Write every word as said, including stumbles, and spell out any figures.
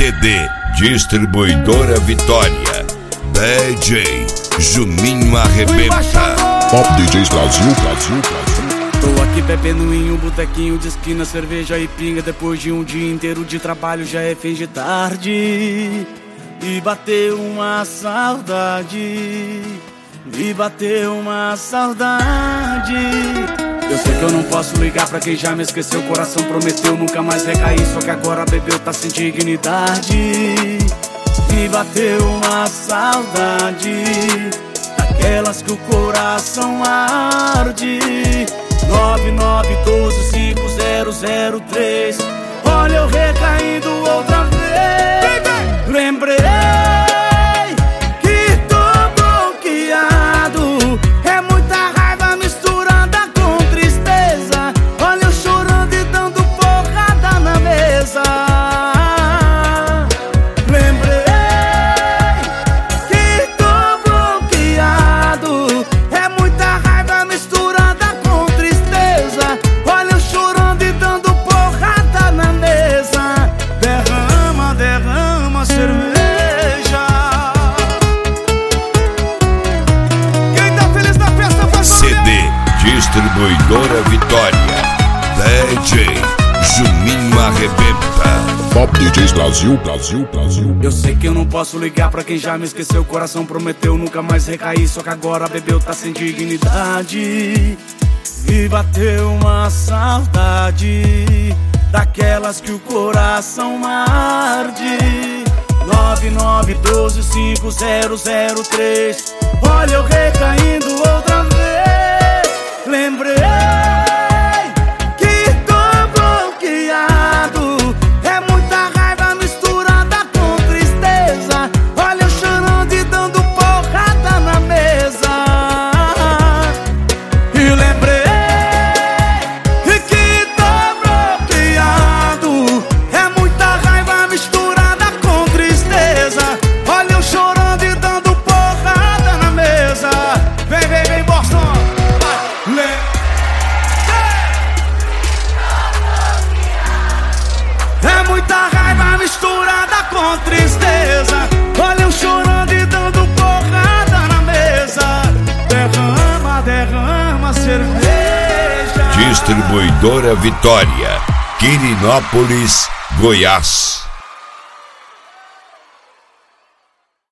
C D Distribuidora Vitória. D J Juninho Arrebenta. Pop D Js Brasil, Brasil, Brasil. Tô aqui bebendo em um botequinho de esquina, cerveja e pinga. Depois de um dia inteiro de trabalho já é fim de tarde. E bateu uma saudade, me bateu uma saudade. Eu sei que eu não posso ligar pra quem já me esqueceu. O coração prometeu nunca mais recair, só que agora bebeu, tá sem dignidade. Me bateu uma saudade, daquelas que o coração arde. Nove nove um dois cinco zero zero três. Olha eu recaindo outra vez. Lembrei que tô bloqueado. É muita raiva misturada com tristeza. Olha eu chorando e dando porrada na mesa. Lembrei que tô bloqueado. É muita raiva misturada com tristeza. Olha eu chorando e dando porrada na mesa. Derrama, derrama cerveja. Quem tá feliz na festa faz C D Distribuidora Vitória. D J Juninho Arrebenta. Pop D Js Brasil, Brasil, Brasil. Eu sei que eu não posso ligar pra quem já me esqueceu. O coração prometeu nunca mais recair, só que agora bebeu, tá sem dignidade. E bateu uma saudade, daquelas que o coração arde. Nove nove um dois cinco zero zero três. Olha eu recaindo outra vez. Lembrei que tô bloqueado. É muita raiva misturada com tristeza. Olha eu chorando e dando porrada na mesa. E lembrei que tô bloqueado. É muita raiva misturada com tristeza. Olha eu chorando e dando porrada na mesa. Vem, vem, vem, Boston. É muita raiva misturada com tristeza. Olha eu chorando e dando porrada na mesa. Derrama, derrama cerveja. Distribuidora Vitória, Quirinópolis, Goiás.